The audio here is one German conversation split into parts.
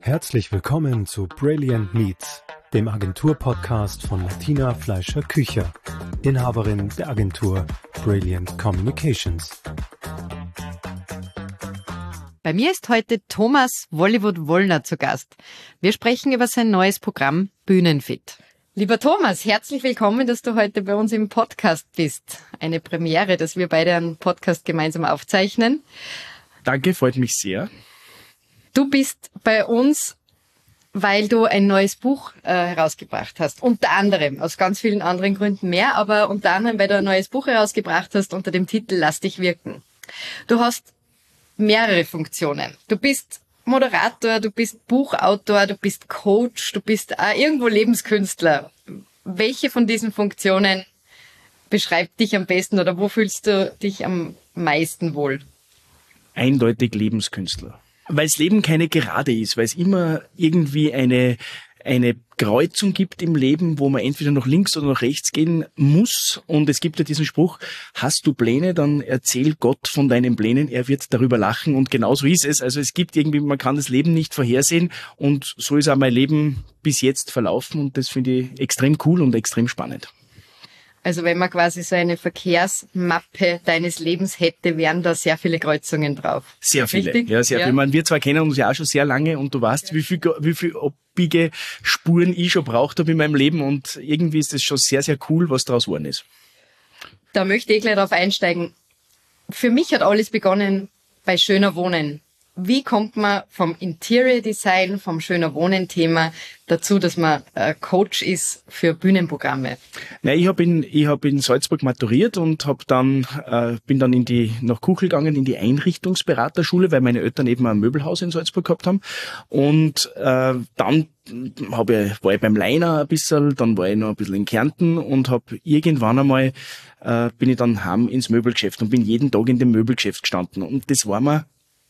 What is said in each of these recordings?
Herzlich willkommen zu Brilliant Meets, dem Agentur-Podcast von Martina Fleischer-Kücher, Inhaberin der Agentur Brilliant Communications. Bei mir ist heute Thomas Wolliwood-Wollner zu Gast. Wir sprechen über sein neues Programm Bühnenfit. Lieber Thomas, herzlich willkommen, dass du heute bei uns im Podcast bist. Eine Premiere, dass wir beide einen Podcast gemeinsam aufzeichnen. Danke, freut mich sehr. Du bist bei uns, weil du ein neues Buch herausgebracht hast. Unter anderem, aus ganz vielen anderen Gründen mehr, aber unter anderem, weil du ein neues Buch herausgebracht hast unter dem Titel Lass dich wirken. Du hast mehrere Funktionen. Du bist Moderator, du bist Buchautor, du bist Coach, du bist auch irgendwo Lebenskünstler. Welche von diesen Funktionen beschreibt dich am besten oder wo fühlst du dich am meisten wohl? Eindeutig Lebenskünstler. Weil das Leben keine Gerade ist, weil es immer irgendwie eine Kreuzung gibt im Leben, wo man entweder nach links oder nach rechts gehen muss. Und es gibt ja diesen Spruch, hast du Pläne, dann erzähl Gott von deinen Plänen, er wird darüber lachen. Und genauso ist es. Also es gibt irgendwie, man kann das Leben nicht vorhersehen. Und so ist auch mein Leben bis jetzt verlaufen. Und das finde ich extrem cool und extrem spannend. Also wenn man quasi so eine Verkehrsmappe deines Lebens hätte, wären da sehr viele Kreuzungen drauf. Sehr viele, richtig? Ja, sehr viele. Ich meine, wir zwei kennen uns ja auch schon sehr lange und du weißt, wie viel abbiege Spuren ich schon braucht habe in meinem Leben und irgendwie ist das schon sehr, sehr cool, was daraus geworden ist. Da möchte ich gleich drauf einsteigen. Für mich hat alles begonnen bei Schöner Wohnen. Wie kommt man vom Interior Design, vom Schöner Wohnen-Thema dazu, dass man Coach ist für Bühnenprogramme? Nein, ich hab in Salzburg maturiert und bin dann nach Kuchel gegangen in die Einrichtungsberaterschule, weil meine Eltern eben ein Möbelhaus in Salzburg gehabt haben. Und dann war ich beim Leiner ein bisschen, dann war ich noch ein bisschen in Kärnten und habe irgendwann einmal bin ich dann heim ins Möbelgeschäft und bin jeden Tag in dem Möbelgeschäft gestanden. Und das war mir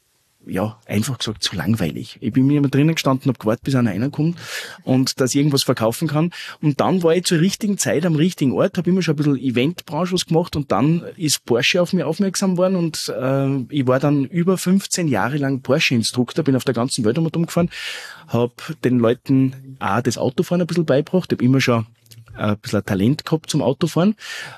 einfach gesagt, zu langweilig. Ich bin mir immer drinnen gestanden, habe gewartet, bis einer reinkommt und dass ich irgendwas verkaufen kann. Und dann war ich zur richtigen Zeit am richtigen Ort, habe immer schon ein bisschen Eventbranche was gemacht und dann ist Porsche auf mich aufmerksam worden und ich war dann über 15 Jahre lang Porsche-Instruktor, bin auf der ganzen Welt umgefahren, habe den Leuten auch das Autofahren ein bisschen beigebracht, habe immer schon ein bisschen Talent gehabt zum Autofahren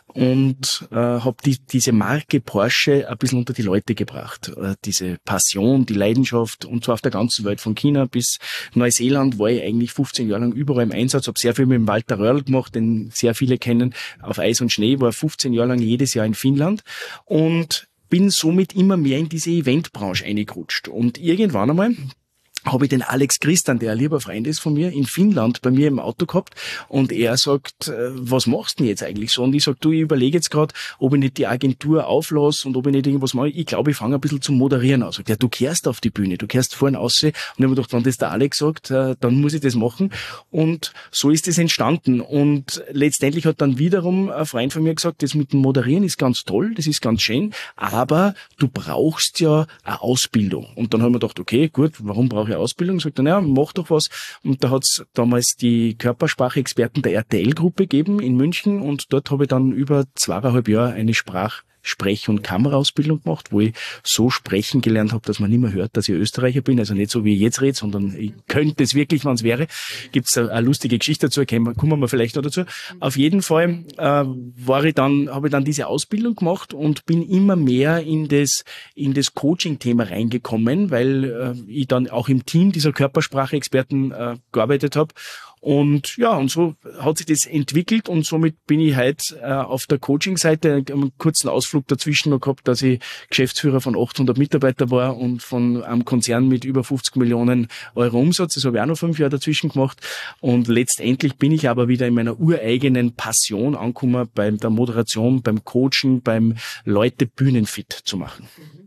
und habe diese Marke Porsche ein bisschen unter die Leute gebracht. Diese Passion, die Leidenschaft und zwar auf der ganzen Welt, von China bis Neuseeland war ich eigentlich 15 Jahre lang überall im Einsatz, habe sehr viel mit dem Walter Röhrl gemacht, den sehr viele kennen, auf Eis und Schnee, war 15 Jahre lang jedes Jahr in Finnland und bin somit immer mehr in diese Eventbranche eingerutscht. Und irgendwann einmal habe ich den Alex Christian, der ein lieber Freund ist von mir, in Finnland bei mir im Auto gehabt und er sagt, was machst du denn jetzt eigentlich so? Und ich sag, ich überlege jetzt gerade, ob ich nicht die Agentur auflasse und ob ich nicht irgendwas mache. Ich glaube, ich fange ein bisschen zum Moderieren an. Sagt, ja, du kehrst auf die Bühne, du kehrst vorne raus. Und ich habe mir gedacht, wenn das der Alex sagt, dann muss ich das machen. Und so ist das entstanden. Und letztendlich hat dann wiederum ein Freund von mir gesagt, das mit dem Moderieren ist ganz toll, das ist ganz schön, aber du brauchst ja eine Ausbildung. Und dann haben wir gedacht, okay, gut, warum brauche ich Ausbildung? Sagt er, naja, mach doch was. Und da hat's damals die Körpersprache-Experten der RTL-Gruppe gegeben in München und dort habe ich dann über 2,5 Jahre eine Sprech- und Kameraausbildung gemacht, wo ich so sprechen gelernt habe, dass man nicht mehr hört, dass ich Österreicher bin, also nicht so wie ich jetzt rede, sondern ich könnte es wirklich, wenn es wäre. Gibt's eine lustige Geschichte dazu, kommen wir vielleicht noch dazu. Auf jeden Fall habe ich dann diese Ausbildung gemacht und bin immer mehr in das Coaching-Thema reingekommen, weil ich dann auch im Team dieser Körpersprache-Experten gearbeitet habe. Und ja, und so hat sich das entwickelt und somit bin ich heute auf der Coaching-Seite einen kurzen Ausflug dazwischen noch gehabt, dass ich Geschäftsführer von 800 Mitarbeitern war und von einem Konzern mit über 50 Millionen Euro Umsatz. Das habe ich auch noch 5 Jahre dazwischen gemacht und letztendlich bin ich aber wieder in meiner ureigenen Passion angekommen, bei der Moderation, beim Coachen, beim Leute Bühnenfit zu machen.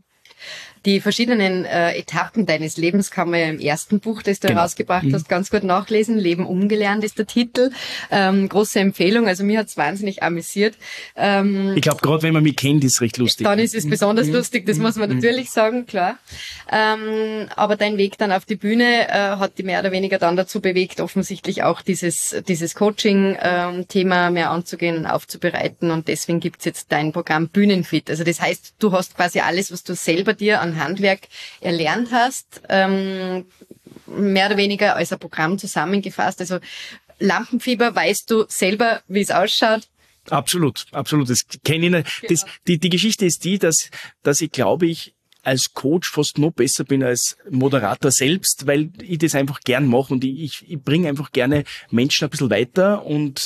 Die verschiedenen Etappen deines Lebens kann man ja im ersten Buch, das du herausgebracht hast, ganz gut nachlesen. Leben umgelernt ist der Titel. Große Empfehlung. Also mir hat's wahnsinnig amüsiert. Ich glaube, gerade wenn man mich kennt, ist es recht lustig. Dann ist es besonders lustig, das muss man natürlich sagen, klar. Aber dein Weg dann auf die Bühne hat dich mehr oder weniger dann dazu bewegt, offensichtlich auch dieses Coaching-Thema mehr anzugehen und aufzubereiten. Und deswegen gibt's jetzt dein Programm Bühnenfit. Also das heißt, du hast quasi alles, was du selber dir an Handwerk erlernt hast, mehr oder weniger als ein Programm zusammengefasst. Also Lampenfieber, weißt du selber, wie es ausschaut? Absolut. Das kenne ich nicht. Genau. Die Geschichte ist die, dass ich glaube ich als Coach fast noch besser bin als Moderator selbst, weil ich das einfach gern mache und ich bringe einfach gerne Menschen ein bisschen weiter und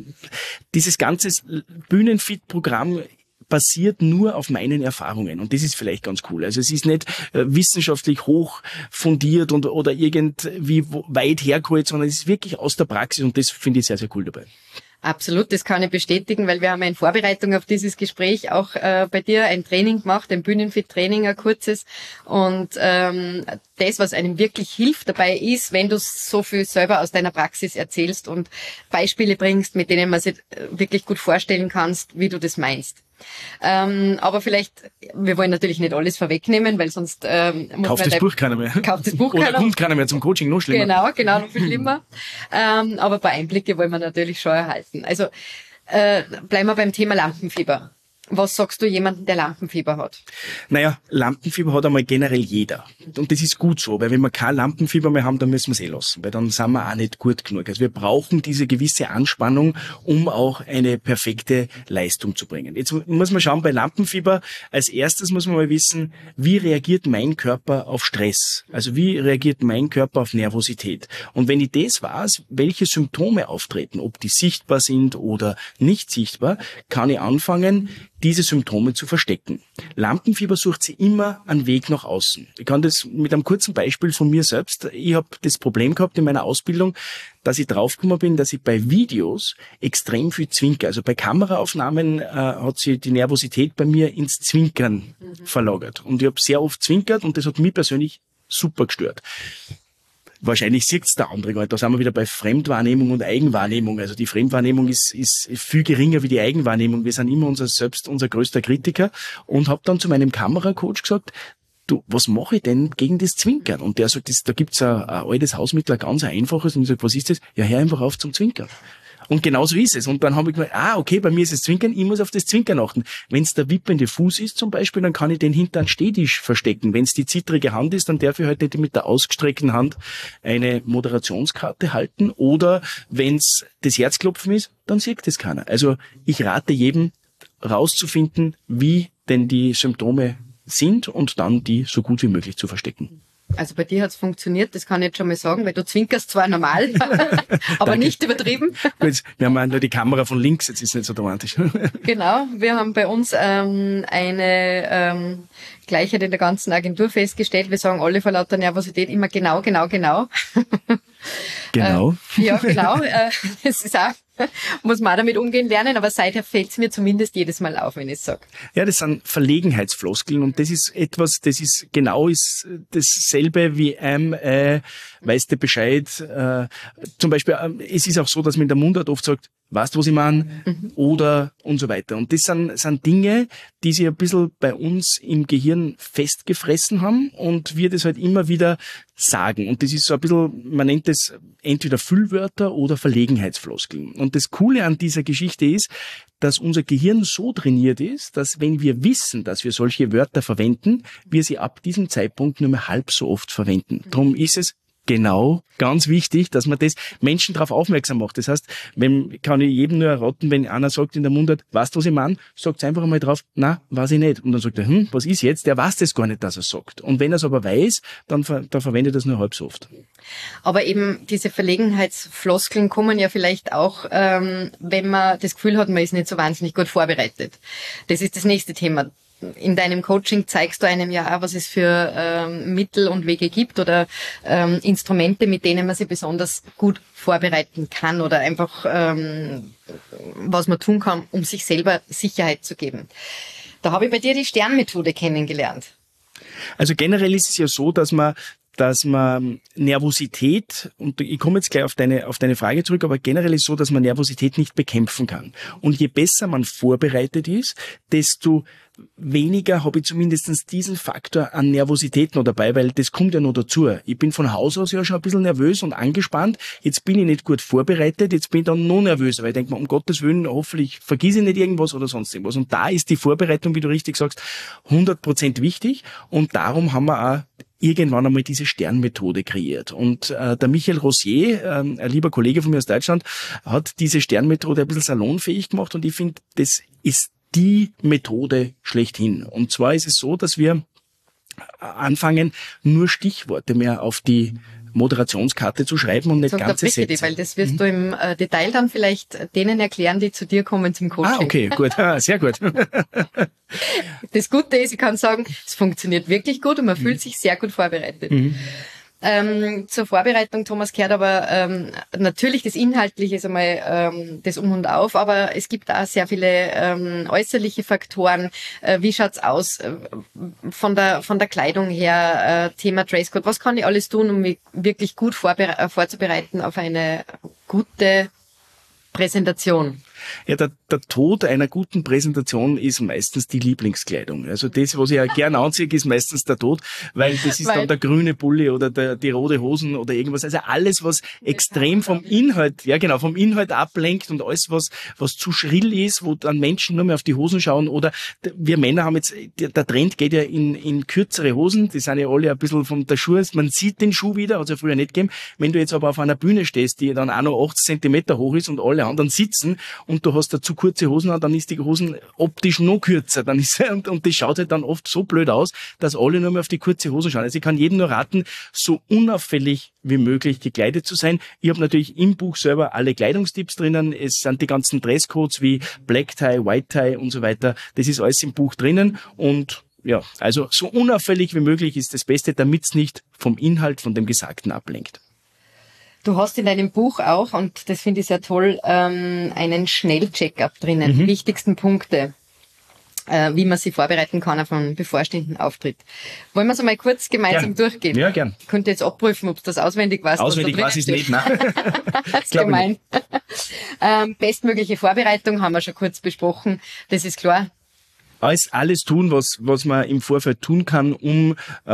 dieses ganze Bühnenfit-Programm basiert nur auf meinen Erfahrungen und das ist vielleicht ganz cool. Also es ist nicht wissenschaftlich hoch fundiert oder irgendwie weit hergeholt, sondern es ist wirklich aus der Praxis und das finde ich sehr, sehr cool dabei. Absolut, das kann ich bestätigen, weil wir haben in Vorbereitung auf dieses Gespräch auch bei dir ein Training gemacht, ein Bühnenfit-Training, ein kurzes. Und das, was einem wirklich hilft dabei ist, wenn du so viel selber aus deiner Praxis erzählst und Beispiele bringst, mit denen man sich wirklich gut vorstellen kannst, wie du das meinst. Aber vielleicht, wir wollen natürlich nicht alles vorwegnehmen, weil sonst kauft das Buch keiner mehr. Kauft das Buch oder kommt keiner mehr zum Coaching, noch schlimmer. Genau, noch viel schlimmer. Aber ein paar Einblicke wollen wir natürlich schon erhalten. Also bleiben wir beim Thema Lampenfieber. Was sagst du jemandem, der Lampenfieber hat? Naja, Lampenfieber hat einmal generell jeder. Und das ist gut so, weil wenn wir kein Lampenfieber mehr haben, dann müssen wir es lassen, weil dann sind wir auch nicht gut genug. Also wir brauchen diese gewisse Anspannung, um auch eine perfekte Leistung zu bringen. Jetzt muss man schauen, bei Lampenfieber, als erstes muss man mal wissen, wie reagiert mein Körper auf Stress? Also wie reagiert mein Körper auf Nervosität? Und wenn ich das weiß, welche Symptome auftreten, ob die sichtbar sind oder nicht sichtbar, kann ich anfangen, diese Symptome zu verstecken. Lampenfieber sucht sie immer einen Weg nach außen. Ich kann das mit einem kurzen Beispiel von mir selbst. Ich habe das Problem gehabt in meiner Ausbildung, dass ich draufgekommen bin, dass ich bei Videos extrem viel zwinker. Also bei Kameraaufnahmen hat sich die Nervosität bei mir ins Zwinkern verlagert. Und ich habe sehr oft zwinkert und das hat mich persönlich super gestört. Wahrscheinlich sieht's der andere gar nicht. Da sind wir wieder bei Fremdwahrnehmung und Eigenwahrnehmung. Also die Fremdwahrnehmung ist viel geringer wie die Eigenwahrnehmung. Wir sind immer unser größter Kritiker. Und habe dann zu meinem Kameracoach gesagt, du, was mache ich denn gegen das Zwinkern? Und der sagt, da gibt's ein altes Hausmittel, ein ganz einfaches. Und ich sage, was ist das? Ja, hör einfach auf zum Zwinkern. Und genau so ist es. Und dann habe ich gedacht, okay, bei mir ist es Zwinkern, ich muss auf das Zwinkern achten. Wenn es der wippende Fuß ist zum Beispiel, dann kann ich den hinter einen Stehtisch verstecken. Wenn es die zittrige Hand ist, dann darf ich halt nicht mit der ausgestreckten Hand eine Moderationskarte halten. Oder wenn es das Herzklopfen ist, dann sieht das keiner. Also ich rate jedem, rauszufinden, wie denn die Symptome sind und dann die so gut wie möglich zu verstecken. Also bei dir hat's funktioniert, das kann ich jetzt schon mal sagen, weil du zwinkerst zwar normal, aber nicht übertrieben. Gut, wir haben nur die Kamera von links, jetzt ist es nicht so dramatisch. Genau, wir haben bei uns eine Gleichheit in der ganzen Agentur festgestellt. Wir sagen alle vor lauter Nervosität immer genau. Genau. Ja, genau. Das ist auch, muss man auch damit umgehen lernen, aber seither fällt es mir zumindest jedes Mal auf, wenn ich es sage. Ja, das sind Verlegenheitsfloskeln und das ist etwas, das ist dasselbe wie weißt du Bescheid. Zum Beispiel, es ist auch so, dass man in der Mundart oft sagt, weißt du, was ich meine? Oder und so weiter. Und das sind Dinge, die sich ein bisschen bei uns im Gehirn festgefressen haben und wir das halt immer wieder sagen. Und das ist so ein bisschen, man nennt das entweder Füllwörter oder Verlegenheitsfloskeln. Und das Coole an dieser Geschichte ist, dass unser Gehirn so trainiert ist, dass wenn wir wissen, dass wir solche Wörter verwenden, wir sie ab diesem Zeitpunkt nur mehr halb so oft verwenden. Darum ist es genau, ganz wichtig, dass man das Menschen darauf aufmerksam macht. Das heißt, kann ich jedem nur erraten, wenn einer sagt in der Mundart, weißt du, was ich meine? Sagt einfach einmal drauf, na, weiß ich nicht. Und dann sagt er, was ist jetzt? Der weiß das gar nicht, dass er sagt. Und wenn er es aber weiß, dann verwendet er es nur halb so oft. Aber eben diese Verlegenheitsfloskeln kommen ja vielleicht auch, wenn man das Gefühl hat, man ist nicht so wahnsinnig gut vorbereitet. Das ist das nächste Thema. In deinem Coaching zeigst du einem ja auch, was es für Mittel und Wege gibt oder Instrumente, mit denen man sich besonders gut vorbereiten kann oder einfach was man tun kann, um sich selber Sicherheit zu geben. Da habe ich bei dir die Sternmethode kennengelernt. Also generell ist es ja so, dass man Nervosität, und ich komme jetzt gleich auf deine Frage zurück, aber generell ist es so, dass man Nervosität nicht bekämpfen kann. Und je besser man vorbereitet ist, desto weniger habe ich zumindest diesen Faktor an Nervosität noch dabei, weil das kommt ja noch dazu. Ich bin von Haus aus ja schon ein bisschen nervös und angespannt. Jetzt bin ich nicht gut vorbereitet, jetzt bin ich dann noch nervöser, weil ich denke mir, um Gottes Willen, hoffentlich vergesse ich nicht irgendwas oder sonst irgendwas. Und da ist die Vorbereitung, wie du richtig sagst, 100% wichtig. Und darum haben wir auch irgendwann einmal diese Sternmethode kreiert. Und der Michael Rosier, ein lieber Kollege von mir aus Deutschland, hat diese Sternmethode ein bisschen salonfähig gemacht und ich finde, das ist die Methode schlechthin. Und zwar ist es so, dass wir anfangen, nur Stichworte mehr auf die Moderationskarte zu schreiben und nicht ganze Sätze. Weil das wirst du im Detail dann vielleicht denen erklären, die zu dir kommen zum Coaching. Okay, gut, sehr gut. Das Gute ist, ich kann sagen, es funktioniert wirklich gut und man fühlt sich sehr gut vorbereitet. Zur Vorbereitung, Thomas, gehört aber natürlich das Inhaltliche ist einmal das Um und Auf, aber es gibt auch sehr viele äußerliche Faktoren. Wie schaut's aus von der Kleidung her, Thema Dresscode? Was kann ich alles tun, um mich wirklich gut vorzubereiten auf eine gute Präsentation? Ja, der Tod einer guten Präsentation ist meistens die Lieblingskleidung. Also das, was ich ja gern anziehe, ist meistens der Tod, weil das ist dann der grüne Pulli oder die rote Hosen oder irgendwas. Also alles, was extrem vom Inhalt, vom Inhalt ablenkt und alles, was zu schrill ist, wo dann Menschen nur mehr auf die Hosen schauen oder wir Männer haben jetzt, der Trend geht ja in kürzere Hosen, die sind ja alle ein bisschen von der Schuh, man sieht den Schuh wieder, hat es ja früher nicht gegeben. Wenn du jetzt aber auf einer Bühne stehst, die dann auch noch 80 Zentimeter hoch ist und alle anderen sitzen und du hast da zu kurze Hosen an, dann ist die Hosen optisch noch kürzer. Dann ist und das schaut halt dann oft so blöd aus, dass alle nur mehr auf die kurze Hose schauen. Also ich kann jedem nur raten, so unauffällig wie möglich gekleidet zu sein. Ich habe natürlich im Buch selber alle Kleidungstipps drinnen. Es sind die ganzen Dresscodes wie Black Tie, White Tie und so weiter. Das ist alles im Buch drinnen und ja, also so unauffällig wie möglich ist das Beste, damit es nicht vom Inhalt, von dem Gesagten ablenkt. Du hast in deinem Buch auch, und das finde ich sehr toll, einen Schnell-Check-up drinnen. Die wichtigsten Punkte, wie man sich vorbereiten kann auf einen bevorstehenden Auftritt. Wollen wir es einmal kurz gemeinsam durchgehen? Ja, gern. Ich könnte jetzt abprüfen, ob du das auswendig weißt. Auswendig weiß ich es nicht, nein. Das ist gemein. Bestmögliche Vorbereitung haben wir schon kurz besprochen. Das ist klar. Alles tun, was man im Vorfeld tun kann, um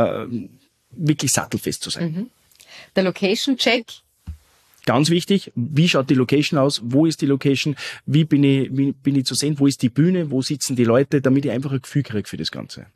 wirklich sattelfest zu sein. Der Location-Check. Ganz wichtig, wie schaut die Location aus, wo ist die Location, wie bin ich zu sehen, wo ist die Bühne, wo sitzen die Leute, damit ich einfach ein Gefühl kriege für das Ganze.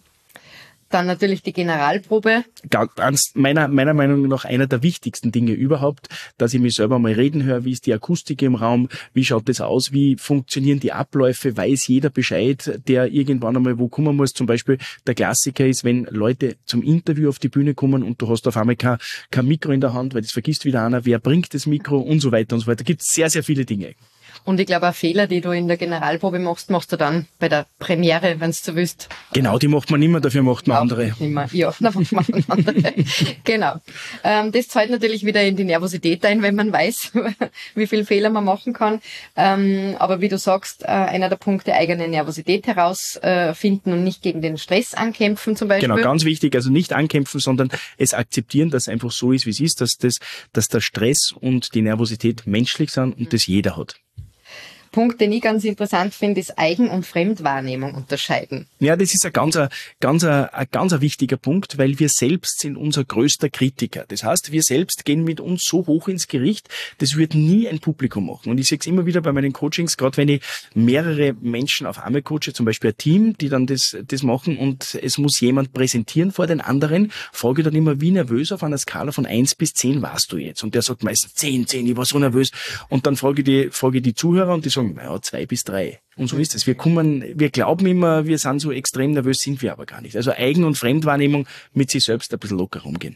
Dann natürlich die Generalprobe. Meiner Meinung nach einer der wichtigsten Dinge überhaupt, dass ich mich selber mal reden höre, wie ist die Akustik im Raum, wie schaut das aus, wie funktionieren die Abläufe, weiß jeder Bescheid, der irgendwann einmal wo kommen muss. Zum Beispiel der Klassiker ist, wenn Leute zum Interview auf die Bühne kommen und du hast auf einmal kein Mikro in der Hand, weil das vergisst wieder einer, wer bringt das Mikro und so weiter und so weiter. Da gibt es sehr, sehr viele Dinge. Und ich glaube, auch Fehler, die du in der Generalprobe machst du dann bei der Premiere, wenn du so willst. Genau, die macht man nicht mehr, dafür macht man andere. Ja, dafür macht man andere. Genau. Das zahlt natürlich wieder in die Nervosität ein, wenn man weiß, wie viel Fehler man machen kann. Aber wie du sagst, einer der Punkte, eigene Nervosität herausfinden und nicht gegen den Stress ankämpfen zum Beispiel. Genau, ganz wichtig, also nicht ankämpfen, sondern es akzeptieren, dass es einfach so ist, wie es ist, dass der Stress und die Nervosität menschlich sind und das jeder hat. Punkt, den ich ganz interessant finde, ist Eigen- und Fremdwahrnehmung unterscheiden. Ja, das ist ein ganz wichtiger Punkt, weil wir selbst sind unser größter Kritiker. Das heißt, wir selbst gehen mit uns so hoch ins Gericht, das wird nie ein Publikum machen. Und ich sehe es immer wieder bei meinen Coachings, gerade wenn ich mehrere Menschen auf einmal coache, zum Beispiel ein Team, die dann das machen und es muss jemand präsentieren vor den anderen, frage ich dann immer, wie nervös auf einer Skala von 1 bis 10 warst du jetzt? Und der sagt meistens 10, ich war so nervös. Und dann frage ich die Zuhörer und die sagen, ja, 2 bis 3. Und so ist es. Wir glauben immer, wir sind so extrem nervös, sind wir aber gar nicht. Also Eigen- und Fremdwahrnehmung, mit sich selbst ein bisschen locker rumgehen.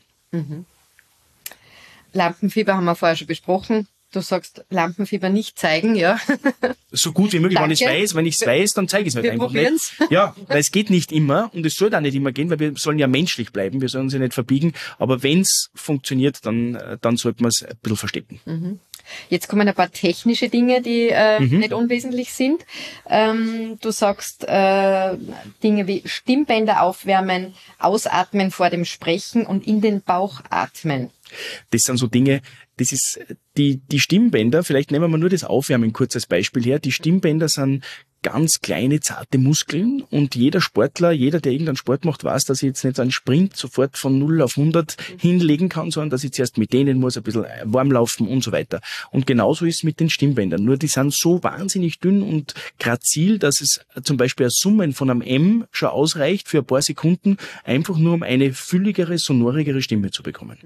Lampenfieber haben wir vorher schon besprochen. Du sagst, Lampenfieber nicht zeigen, ja. So gut wie möglich. Danke. Wenn ich es weiß, dann zeige ich es halt einfach nicht. Ja, weil es geht nicht immer und es soll auch nicht immer gehen, weil wir sollen ja menschlich bleiben, wir sollen uns ja nicht verbiegen. Aber wenn es funktioniert, dann sollte man es ein bisschen verstecken. Jetzt kommen ein paar technische Dinge, die nicht unwesentlich sind. Du sagst Dinge wie Stimmbänder aufwärmen, ausatmen vor dem Sprechen und in den Bauch atmen. Das sind so Dinge, das ist die Stimmbänder, vielleicht nehmen wir nur das Aufwärmen kurz als Beispiel her. Die Stimmbänder sind ganz kleine, zarte Muskeln und jeder Sportler, jeder, der irgendeinen Sport macht, weiß, dass ich jetzt nicht einen Sprint sofort von 0 auf 100 hinlegen kann, sondern dass ich zuerst mit denen muss, ein bisschen warm laufen und so weiter. Und genauso ist es mit den Stimmbändern. Nur die sind so wahnsinnig dünn und grazil, dass es zum Beispiel ein Summen von einem M schon ausreicht für ein paar Sekunden, einfach nur um eine fülligere, sonorigere Stimme zu bekommen.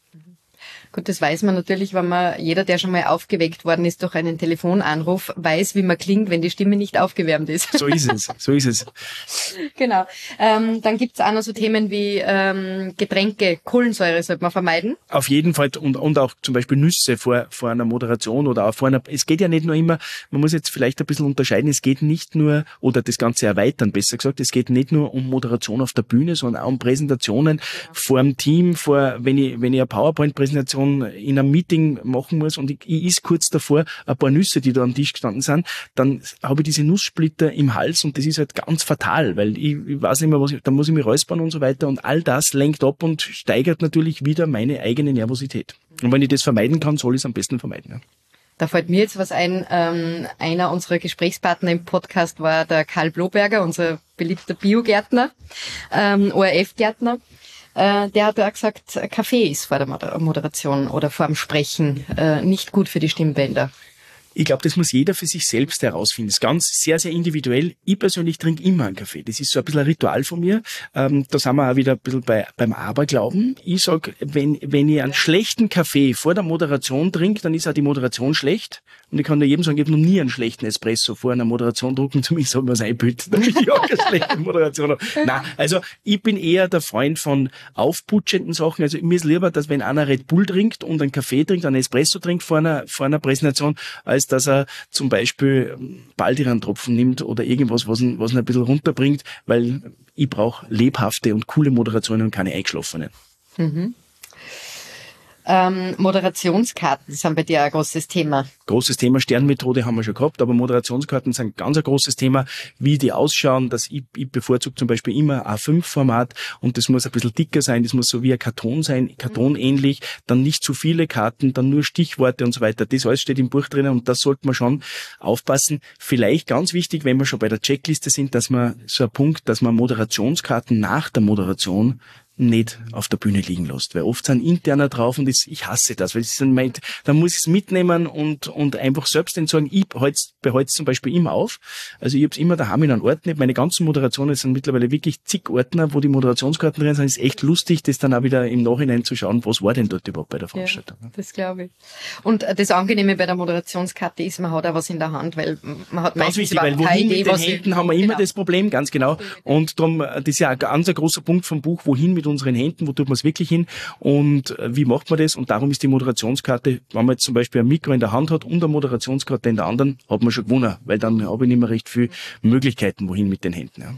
Gut, das weiß man natürlich, wenn jeder, der schon mal aufgeweckt worden ist durch einen Telefonanruf, weiß, wie man klingt, wenn die Stimme nicht aufgewärmt ist. So ist es. Genau. Dann gibt's auch noch so Themen wie Getränke, Kohlensäure sollte man vermeiden. Auf jeden Fall und auch zum Beispiel Nüsse vor einer Moderation oder auch vor einer, es geht ja nicht nur immer, man muss jetzt vielleicht ein bisschen unterscheiden, es geht nicht nur, oder das Ganze erweitern, besser gesagt, es geht nicht nur um Moderation auf der Bühne, sondern auch um Präsentationen vor dem Team, wenn ich eine PowerPoint-Präsentation in einem Meeting machen muss und ich is kurz davor ein paar Nüsse, die da am Tisch gestanden sind, dann habe ich diese Nusssplitter im Hals und das ist halt ganz fatal, weil ich weiß nicht mehr, da muss ich mich räuspern und so weiter und all das lenkt ab und steigert natürlich wieder meine eigene Nervosität. Und wenn ich das vermeiden kann, soll ich es am besten vermeiden. Ja. Da fällt mir jetzt was ein. Einer unserer Gesprächspartner im Podcast war der Karl Bloberger, unser beliebter Biogärtner, ORF-Gärtner. Der hat auch gesagt, Kaffee ist vor der Moderation oder vor dem Sprechen nicht gut für die Stimmbänder. Ich glaube, das muss jeder für sich selbst herausfinden. Das ist ganz sehr, sehr individuell. Ich persönlich trinke immer einen Kaffee. Das ist so ein bisschen ein Ritual von mir. Da sind wir auch wieder ein bisschen beim Aberglauben. Ich sag, wenn ich einen schlechten Kaffee vor der Moderation trinke, dann ist auch die Moderation schlecht. Und ich kann nur jedem sagen, ich habe noch nie einen schlechten Espresso vor einer Moderation drucken. Zumindest habe ich mir das einbildet, damit ich auch keine schlechte Moderation habe. Nein, also ich bin eher der Freund von aufputschenden Sachen. Also mir ist lieber, dass wenn einer Red Bull trinkt und einen Kaffee trinkt, einen Espresso trinkt vor einer Präsentation, als dass er zum Beispiel Baldrian-Tropfen nimmt oder irgendwas, was ihn ein bisschen runterbringt, weil ich brauche lebhafte und coole Moderationen und keine eingeschlafenen. Mhm. Moderationskarten sind bei dir ein großes Thema. Großes Thema, Sternmethode haben wir schon gehabt, aber Moderationskarten sind ganz ein großes Thema, wie die ausschauen. Ich bevorzuge zum Beispiel immer A5-Format und das muss ein bisschen dicker sein, das muss so wie ein Karton sein, kartonähnlich, dann nicht zu viele Karten, dann nur Stichworte und so weiter. Das alles steht im Buch drinnen und das sollte man schon aufpassen. Vielleicht ganz wichtig, wenn wir schon bei der Checkliste sind, dass man so ein Punkt, dass man Moderationskarten nach der Moderation nicht auf der Bühne liegen lässt, weil oft sind interner drauf und ich hasse das, weil dann muss ich es mitnehmen und einfach selbst entsorgen. Ich behalte es zum Beispiel immer auf, also ich habe es immer daheim in einem Ordner. Meine ganzen Moderationen sind mittlerweile wirklich zig Ordner, wo die Moderationskarten drin sind. Es ist echt lustig, das dann auch wieder im Nachhinein zu schauen, was war denn dort überhaupt bei der Veranstaltung. Ja, das glaube ich. Und das Angenehme bei der Moderationskarte ist, man hat auch was in der Hand, weil man hat meistens überhaupt keine Idee, mit den Händen haben wir immer das Problem, ganz genau. Und darum, das ist ja ein ganz großer Punkt vom Buch, wohin mit unseren Händen, wo tut man es wirklich hin und wie macht man das? Und darum ist die Moderationskarte, wenn man jetzt zum Beispiel ein Mikro in der Hand hat und eine Moderationskarte in der anderen, hat man schon gewonnen, weil dann habe ich nicht mehr recht viel Möglichkeiten, wohin mit den Händen.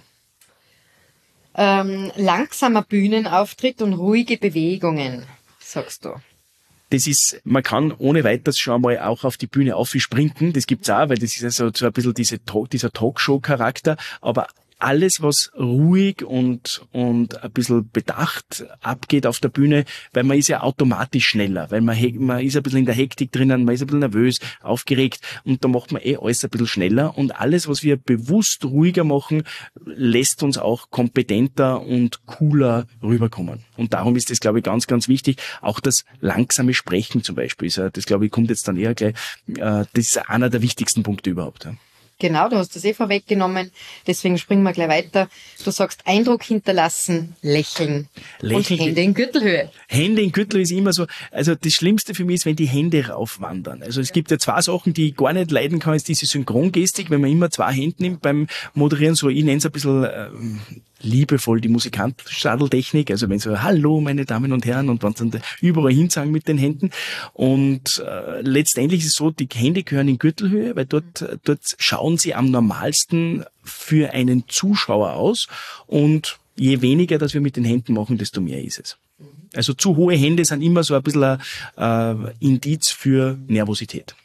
Ja. Langsamer Bühnenauftritt und ruhige Bewegungen, sagst du. Das ist, man kann ohne weiteres schon mal auch auf die Bühne aufspringen, das gibt's auch, weil das ist also so ein bisschen dieser Talkshow-Charakter, aber alles, was ruhig und ein bisschen bedacht abgeht auf der Bühne, weil man ist ja automatisch schneller, weil man ist ein bisschen in der Hektik drinnen, man ist ein bisschen nervös, aufgeregt und da macht man alles ein bisschen schneller und alles, was wir bewusst ruhiger machen, lässt uns auch kompetenter und cooler rüberkommen. Und darum ist das, glaube ich, ganz, ganz wichtig. Auch das langsame Sprechen zum Beispiel, das, glaube ich, kommt jetzt dann eher gleich, das ist einer der wichtigsten Punkte überhaupt. Ja. Genau, du hast das vorweggenommen, deswegen springen wir gleich weiter. Du sagst Eindruck hinterlassen, lächeln und Hände in Gürtelhöhe. Hände in Gürtelhöhe ist immer so, also das Schlimmste für mich ist, wenn die Hände raufwandern. Also es gibt ja zwei Sachen, die ich gar nicht leiden kann, ist diese Synchrongestik, wenn man immer zwei Hände nimmt beim Moderieren, so ich nenne es ein bisschen liebevoll die Musikantstadeltechnik, also wenn so Hallo meine Damen und Herren und wenn sie dann überall hinsagen mit den Händen und letztendlich ist es so, die Hände gehören in Gürtelhöhe, weil dort schauen sie am normalsten für einen Zuschauer aus und je weniger, dass wir mit den Händen machen, desto mehr ist es. Also zu hohe Hände sind immer so ein bisschen ein Indiz für Nervosität.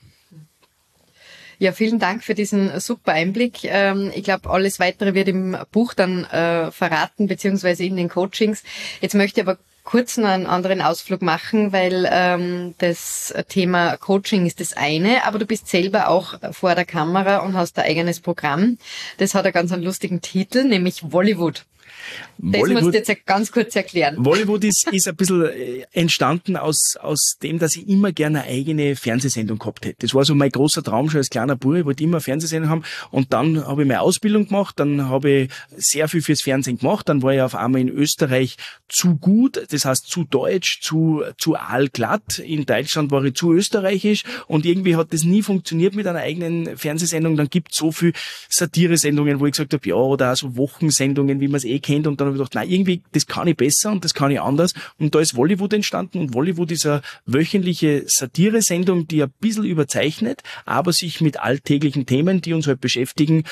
Ja, vielen Dank für diesen super Einblick. Ich glaube, alles Weitere wird im Buch dann verraten, beziehungsweise in den Coachings. Jetzt möchte ich aber kurz noch einen anderen Ausflug machen, weil das Thema Coaching ist das eine, aber du bist selber auch vor der Kamera und hast ein eigenes Programm. Das hat einen ganz lustigen Titel, nämlich Vollywood. Das musst du jetzt ganz kurz erklären. Vollywood ist ein bisschen entstanden aus dem, dass ich immer gerne eine eigene Fernsehsendung gehabt hätte. Das war so mein großer Traum schon als kleiner Bub. Ich wollte immer eine Fernsehsendung haben. Und dann habe ich meine Ausbildung gemacht. Dann habe ich sehr viel fürs Fernsehen gemacht. Dann war ich auf einmal in Österreich zu gut. Das heißt zu deutsch, zu aalglatt. In Deutschland war ich zu österreichisch. Und irgendwie hat das nie funktioniert mit einer eigenen Fernsehsendung. Dann gibt es so viel Satire-Sendungen, wo ich gesagt habe, ja, oder auch so Wochensendungen, wie man es kennt. Und dann habe ich gedacht, nein, irgendwie, das kann ich besser und das kann ich anders. Und da ist Vollywood entstanden. Und Vollywood ist eine wöchentliche Satire-Sendung, die ein bisschen überzeichnet, aber sich mit alltäglichen Themen, die uns halt beschäftigen,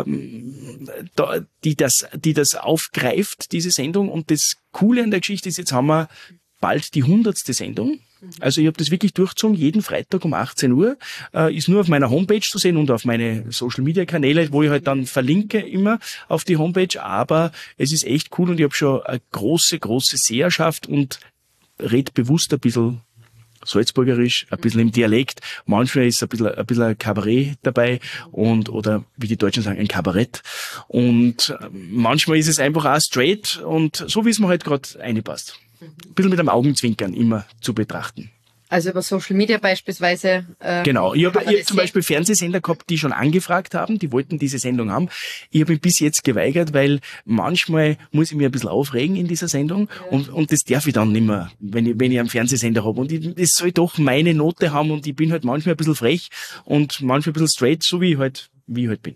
die das aufgreift, diese Sendung. Und das Coole an der Geschichte ist, jetzt haben wir bald die 100. Sendung. Also ich habe das wirklich durchgezogen, jeden Freitag um 18 Uhr. Ist nur auf meiner Homepage zu sehen und auf meine Social-Media-Kanäle, wo ich halt dann verlinke immer auf die Homepage. Aber es ist echt cool und ich habe schon eine große Seherschaft und red bewusst ein bisschen salzburgerisch, ein bisschen im Dialekt. Manchmal ist ein bisschen ein Kabarett dabei oder wie die Deutschen sagen, ein Kabarett. Und manchmal ist es einfach auch straight und so, wie es mir halt gerade reinpasst. Ein bisschen mit einem Augenzwinkern immer zu betrachten. Also über Social Media beispielsweise. Genau. Ich hab zum Beispiel Fernsehsender gehabt, die schon angefragt haben, die wollten diese Sendung haben. Ich habe mich bis jetzt geweigert, weil manchmal muss ich mich ein bisschen aufregen in dieser Sendung und das darf ich dann nicht mehr, wenn ich einen Fernsehsender habe. Und das soll doch meine Note haben und ich bin halt manchmal ein bisschen frech und manchmal ein bisschen straight, so wie ich halt bin.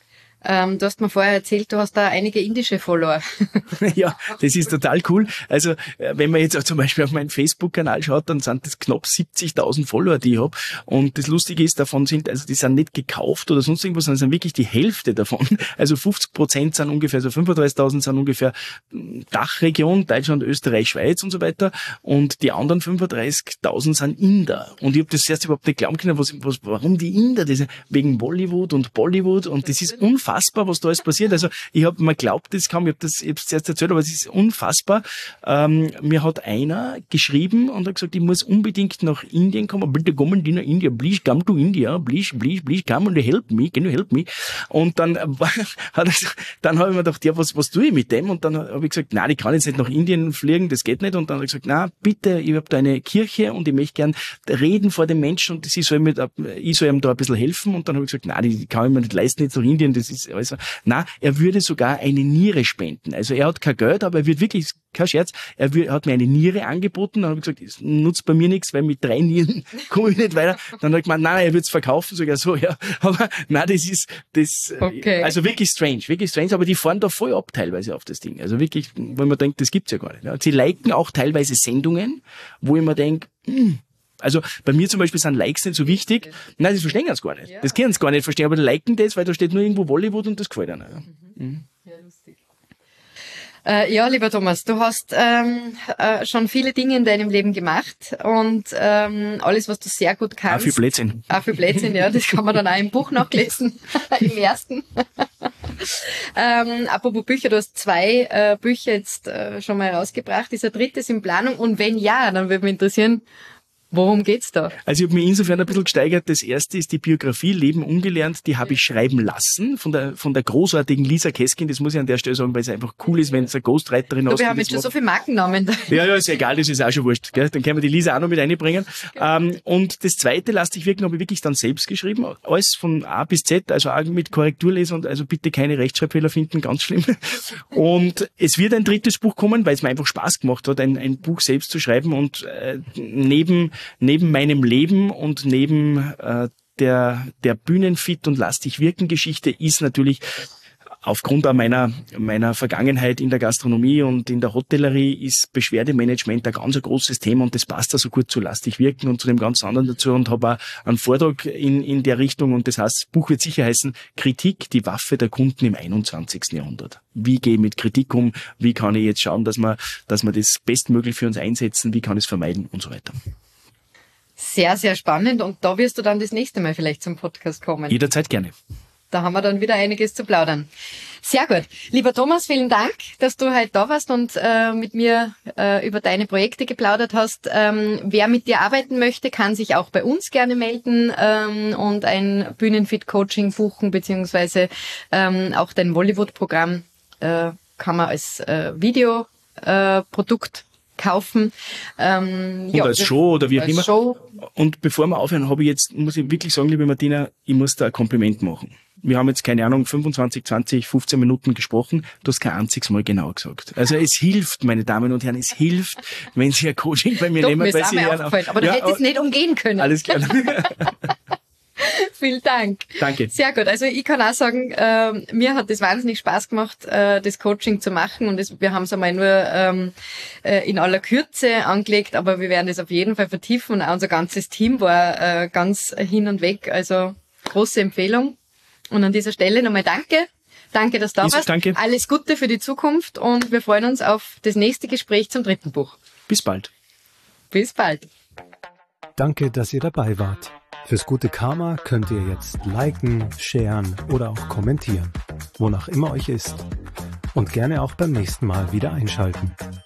Du hast mir vorher erzählt, du hast da einige indische Follower. Ja, das ist total cool. Also, wenn man jetzt auch zum Beispiel auf meinen Facebook-Kanal schaut, dann sind das knapp 70.000 Follower, die ich habe. Und das Lustige ist, die sind nicht gekauft oder sonst irgendwas, sondern sind wirklich die Hälfte davon. Also 50% sind ungefähr, also 35.000 sind ungefähr Dachregion, Deutschland, Österreich, Schweiz und so weiter. Und die anderen 35.000 sind Inder. Und ich habe das erst überhaupt nicht glauben können, warum die Inder, wegen Bollywood und Bollywood. Und das ist unfassbar, was da alles passiert. Also man glaubt das kaum, ich habe es zuerst erzählt, aber es ist unfassbar. Mir hat einer geschrieben und hat gesagt, ich muss unbedingt nach Indien kommen. Bitte kommen die nach India. Please come to India. Please come and help me. Can you help me? Und dann habe ich mir gedacht, ja, was tue ich mit dem? Und dann habe ich gesagt, nein, ich kann jetzt nicht nach Indien fliegen, das geht nicht. Und dann habe ich gesagt, na, bitte, ich habe da eine Kirche und ich möchte gern reden vor den Menschen und ich soll ihm da ein bisschen helfen. Und dann habe ich gesagt, nein, die kann ich mir nicht leisten, jetzt nach Indien, das ist also, er würde sogar eine Niere spenden. Also er hat kein Geld, aber er wird wirklich, kein Scherz, hat mir eine Niere angeboten. Dann habe ich gesagt, das nutzt bei mir nichts, weil mit 3 Nieren komme ich nicht weiter. Dann hat er gemeint, nein, er wird es verkaufen, sogar so, ja. Aber nein, okay. Also wirklich strange, aber die fahren da voll ab teilweise auf das Ding. Also wirklich, weil man denkt, das gibt's ja gar nicht. Ja. Sie liken auch teilweise Sendungen, wo ich mir denke, also bei mir zum Beispiel sind Likes nicht so wichtig. Nein, das verstehen sie gar nicht. Ja. Das können sie gar nicht verstehen, aber die liken das, weil da steht nur irgendwo Bollywood und das gefällt ihnen. Ja. Mhm. Ja, lustig. Ja, lieber Thomas, du hast schon viele Dinge in deinem Leben gemacht und alles, was du sehr gut kannst. Auch viel Blödsinn, ja, das kann man dann auch im Buch nachlesen, im ersten. Apropos Bücher, du hast 2 Bücher jetzt schon mal rausgebracht. Ist ein 3. in Planung? Und wenn ja, dann würde mich interessieren, worum geht's da? Also ich habe mich insofern ein bisschen gesteigert. Das erste ist die Biografie Leben ungelernt. Die habe ich schreiben lassen von der großartigen Lisa Keskin. Das muss ich an der Stelle sagen, weil es einfach cool ist, wenn es eine Ghostwriterin ist. Wir haben jetzt schon so viele Markennamen. Ja, ist egal, das ist auch schon wurscht. Gell? Dann können wir die Lisa auch noch mit einbringen. Okay. Und das zweite, Lass dich wirken, habe ich wirklich dann selbst geschrieben. Alles von A bis Z, also auch mit Korrekturlesen und also bitte keine Rechtschreibfehler finden, ganz schlimm. Und es wird ein 3. Buch kommen, weil es mir einfach Spaß gemacht hat, ein Buch selbst zu schreiben und neben meinem Leben und neben der Bühnenfit und Lass dich wirken Geschichte ist natürlich aufgrund auch meiner Vergangenheit in der Gastronomie und in der Hotellerie ist Beschwerdemanagement ein ganz großes Thema und das passt da so gut zu Lass dich wirken und zu dem ganz anderen dazu und habe auch einen Vortrag in der Richtung und das heißt, das Buch wird sicher heißen Kritik, die Waffe der Kunden im 21. Jahrhundert. Wie gehe ich mit Kritik um? Wie kann ich jetzt schauen, dass wir das bestmöglich für uns einsetzen? Wie kann ich es vermeiden? Und so weiter. Sehr, sehr spannend und da wirst du dann das nächste Mal vielleicht zum Podcast kommen. Jederzeit gerne. da haben wir dann wieder einiges zu plaudern. Sehr gut. Lieber Thomas, vielen Dank, dass du heute da warst und mit mir über deine Projekte geplaudert hast. Wer mit dir arbeiten möchte, kann sich auch bei uns gerne melden und ein Bühnenfit-Coaching buchen, beziehungsweise auch dein Bollywood-Programm kann man als Videoprodukt kaufen. Und als Show oder wie auch immer. Show. Und bevor wir aufhören, muss ich wirklich sagen, liebe Martina, ich muss da ein Kompliment machen. Wir haben jetzt, keine Ahnung, 25, 20, 15 Minuten gesprochen. Du hast kein einziges Mal genau gesagt. Also es hilft, meine Damen und Herren, es hilft, wenn Sie ein Coaching bei mir Doch, nehmen. mir ist auch mal aufgefallen, aber du hättest es nicht umgehen können. Alles klar. Vielen Dank. Danke. Sehr gut. Also ich kann auch sagen, mir hat es wahnsinnig Spaß gemacht, das Coaching zu machen und wir haben es einmal nur in aller Kürze angelegt, aber wir werden es auf jeden Fall vertiefen und auch unser ganzes Team war ganz hin und weg. Also große Empfehlung. Und an dieser Stelle nochmal danke. Danke, dass du da warst. Danke. Alles Gute für die Zukunft und wir freuen uns auf das nächste Gespräch zum 3. Buch. Bis bald. Bis bald. Danke, dass ihr dabei wart. Fürs gute Karma könnt ihr jetzt liken, sharen oder auch kommentieren, wonach immer euch ist. Und gerne auch beim nächsten Mal wieder einschalten.